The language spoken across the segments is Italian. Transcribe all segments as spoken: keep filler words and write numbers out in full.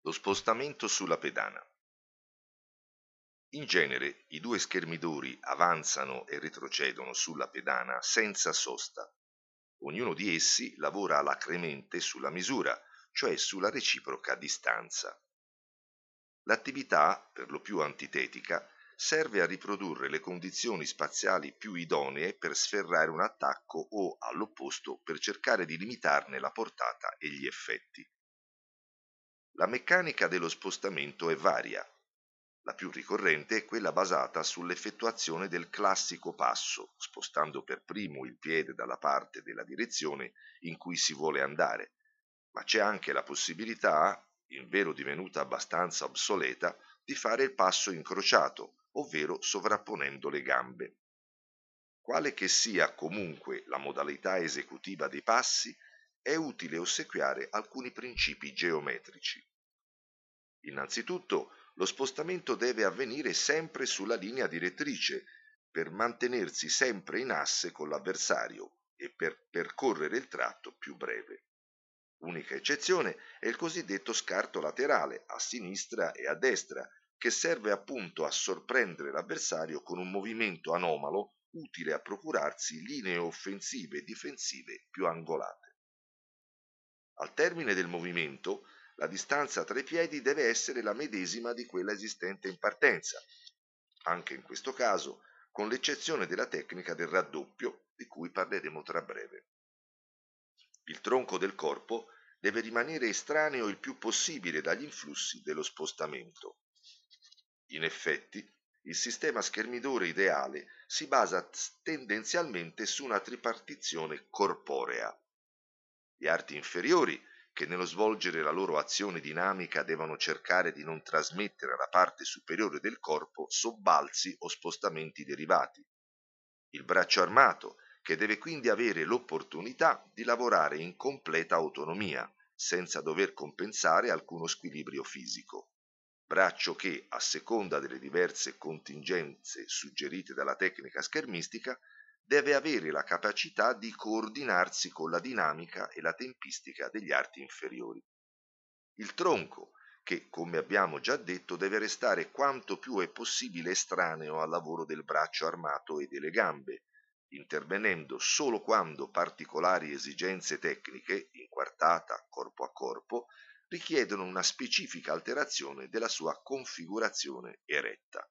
Lo spostamento sulla pedana. In genere i due schermidori avanzano e retrocedono sulla pedana senza sosta. Ognuno di essi lavora alacremente sulla misura, cioè sulla reciproca distanza. L'attività, per lo più antitetica, serve a riprodurre le condizioni spaziali più idonee per sferrare un attacco o, all'opposto, per cercare di limitarne la portata e gli effetti. La meccanica dello spostamento è varia. La più ricorrente è quella basata sull'effettuazione del classico passo, spostando per primo il piede dalla parte della direzione in cui si vuole andare, ma c'è anche la possibilità, invero divenuta abbastanza obsoleta, di fare il passo incrociato, ovvero sovrapponendo le gambe. Quale che sia comunque la modalità esecutiva dei passi, è utile ossequiare alcuni principi geometrici. Innanzitutto, lo spostamento deve avvenire sempre sulla linea direttrice, per mantenersi sempre in asse con l'avversario e per percorrere il tratto più breve. Unica eccezione è il cosiddetto scarto laterale, a sinistra e a destra, che serve appunto a sorprendere l'avversario con un movimento anomalo utile a procurarsi linee offensive e difensive più angolate. Al termine del movimento, la distanza tra i piedi deve essere la medesima di quella esistente in partenza, anche in questo caso con l'eccezione della tecnica del raddoppio, di cui parleremo tra breve. Il tronco del corpo deve rimanere estraneo il più possibile dagli influssi dello spostamento. In effetti, il sistema schermidore ideale si basa tendenzialmente su una tripartizione corporea. Gli arti inferiori, che nello svolgere la loro azione dinamica devono cercare di non trasmettere alla parte superiore del corpo sobbalzi o spostamenti derivati. Il braccio armato, che deve quindi avere l'opportunità di lavorare in completa autonomia, senza dover compensare alcuno squilibrio fisico. Braccio che, a seconda delle diverse contingenze suggerite dalla tecnica schermistica, deve avere la capacità di coordinarsi con la dinamica e la tempistica degli arti inferiori. Il tronco, che, come abbiamo già detto, deve restare quanto più è possibile estraneo al lavoro del braccio armato e delle gambe, intervenendo solo quando particolari esigenze tecniche, inquartata corpo a corpo, richiedono una specifica alterazione della sua configurazione eretta.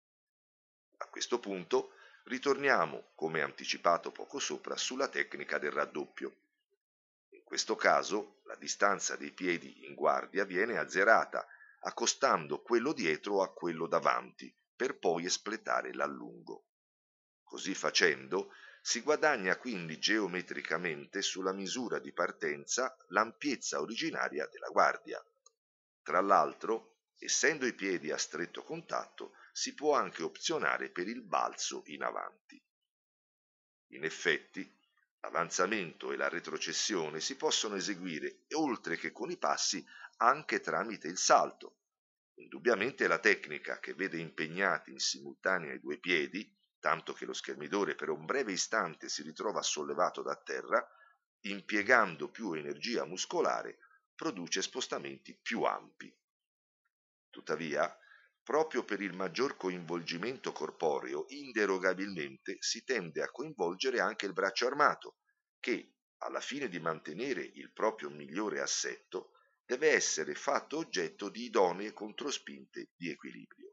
A questo punto ritorniamo, come anticipato poco sopra, sulla tecnica del raddoppio. In questo caso la distanza dei piedi in guardia viene azzerata, accostando quello dietro a quello davanti, per poi espletare l'allungo. Così facendo, si guadagna quindi geometricamente sulla misura di partenza l'ampiezza originaria della guardia. Tra l'altro, essendo i piedi a stretto contatto, si può anche opzionare per il balzo in avanti. In effetti, l'avanzamento e la retrocessione si possono eseguire, oltre che con i passi, anche tramite il salto. Indubbiamente la tecnica che vede impegnati in simultanea i due piedi, tanto che lo schermidore per un breve istante si ritrova sollevato da terra, impiegando più energia muscolare, produce spostamenti più ampi. Tuttavia, proprio per il maggior coinvolgimento corporeo, inderogabilmente si tende a coinvolgere anche il braccio armato, che, alla fine di mantenere il proprio migliore assetto, deve essere fatto oggetto di idonee controspinte di equilibrio.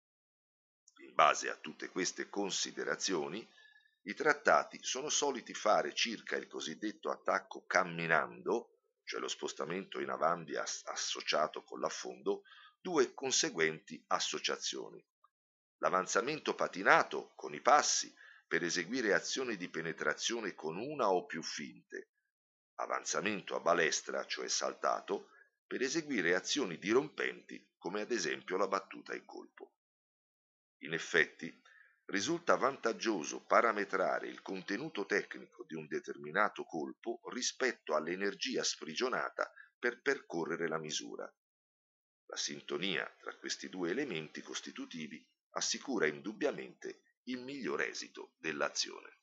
In base a tutte queste considerazioni, i trattati sono soliti fare circa il cosiddetto attacco camminando, cioè lo spostamento in avanti associato con l'affondo, due conseguenti associazioni. L'avanzamento patinato con i passi per eseguire azioni di penetrazione con una o più finte. Avanzamento a balestra, cioè saltato, per eseguire azioni dirompenti come ad esempio la battuta in colpo. In effetti, risulta vantaggioso parametrare il contenuto tecnico di un determinato colpo rispetto all'energia sprigionata per percorrere la misura. La sintonia tra questi due elementi costitutivi assicura indubbiamente il miglior esito dell'azione.